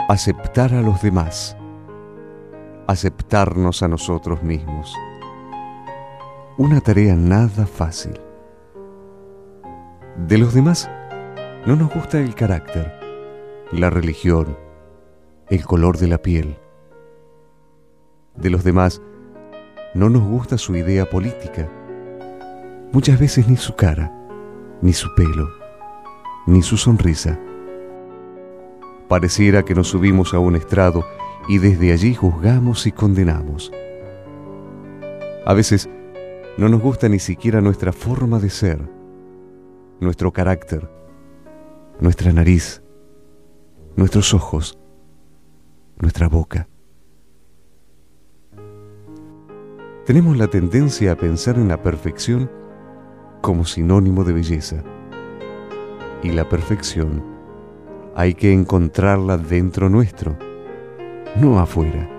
aceptar a los demás, aceptarnos a nosotros mismos. Una tarea nada fácil. De los demás no nos gusta el carácter, la religión, el color de la piel. De los demás no nos gusta su idea política, muchas veces ni su cara, ni su pelo, ni su sonrisa. Pareciera que nos subimos a un estrado y desde allí juzgamos y condenamos. A veces no nos gusta ni siquiera nuestra forma de ser, nuestro carácter, nuestra nariz, nuestros ojos, nuestra boca. Tenemos la tendencia a pensar en la perfección como sinónimo de belleza. Y la perfección hay que encontrarla dentro nuestro, no afuera.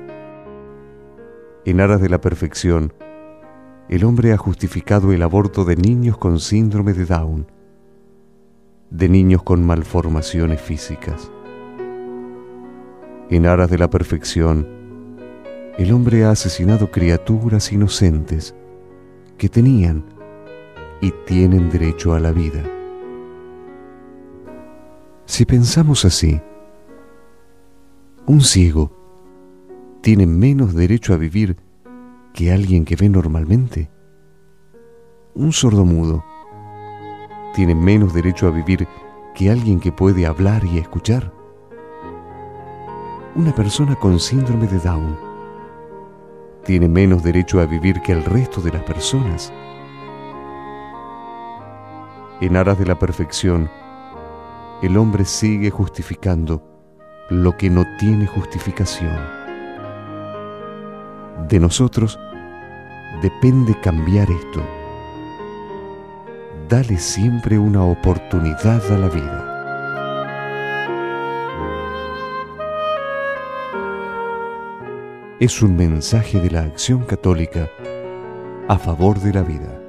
En aras de la perfección, el hombre ha justificado el aborto de niños con síndrome de Down, de niños con malformaciones físicas. En aras de la perfección, el hombre ha asesinado criaturas inocentes que tenían y tienen derecho a la vida. Si pensamos así, un ciego tiene menos derecho a vivir que alguien que ve normalmente. Un sordomudo tiene menos derecho a vivir que alguien que puede hablar y escuchar. Una persona con síndrome de Down tiene menos derecho a vivir que el resto de las personas. En aras de la perfección, el hombre sigue justificando lo que no tiene justificación. De nosotros depende cambiar esto. Dale siempre una oportunidad a la vida. Es un mensaje de la Acción Católica a favor de la vida.